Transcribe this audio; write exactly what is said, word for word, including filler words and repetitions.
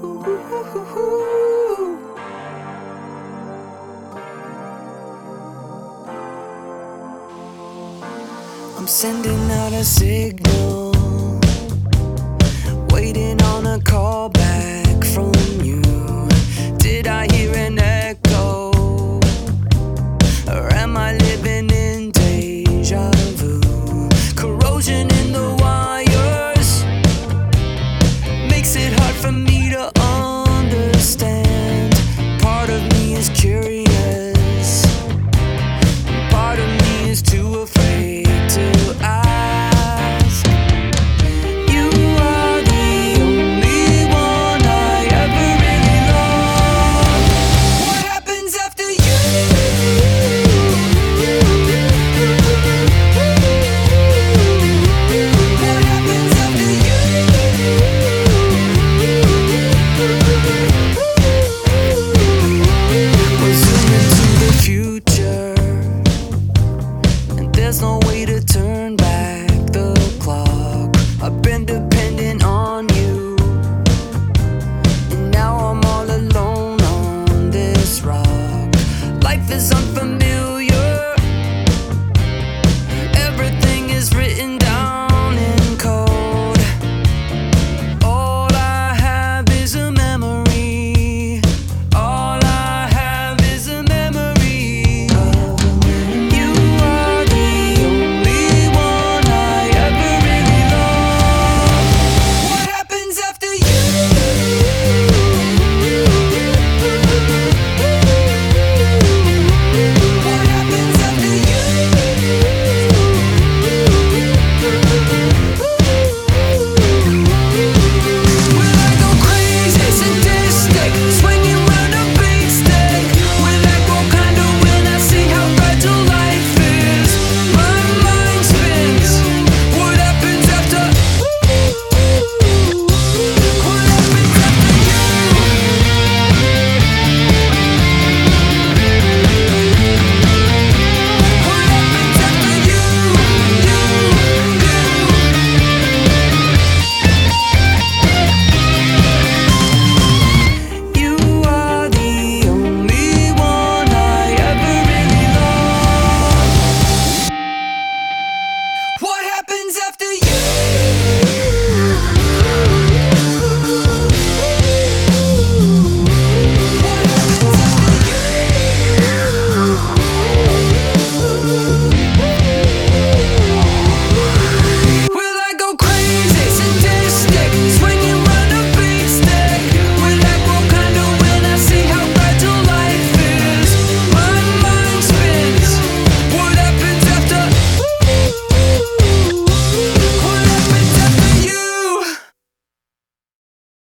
I'm sending out a signal, waiting on a call back from you. Did I hear an echo, or am I living in deja vu? Corrosion in the wires makes it hard for me to understand. Part of me is curious, part of me is too afraid to ask. You are the only one I ever really loved. What happens after you? What happens after you? We're zooming to the future, and there's no way to turn back the clock. I've been dependent on you, and now I'm all alone on this rock. Life is unfamiliar, everything is written down in code. All I have is a memory, all I have is a memory of you. Are the only one I ever really loved. What happens after you? What happens after you? Will I go crazy, sadistic, swinging round a big stick? Will I go kind of when I see how fragile life is? My mind spins. What happens after? What happens after you? What happens after you? You, you. You are the only one I ever really loved. What happens after you?